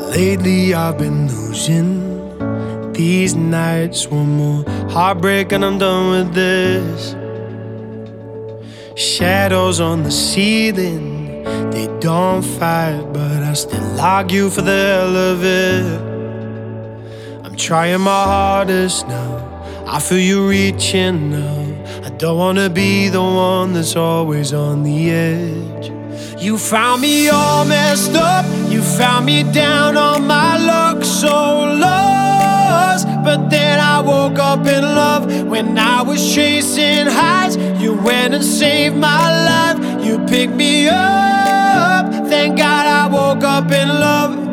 Lately I've been losing these nights. One more heartbreak and I'm done with this. Shadows on the ceiling, they don't fight, but I still argue for the hell of it. I'm trying my hardest now, I feel you reaching now. I don't wanna be the one that's always on the edge. You found me all messed up, you found me down on my luck, so lost. But then I woke up in love. When I was chasing highs, you went and saved my life. You picked me up, thank God I woke up in love.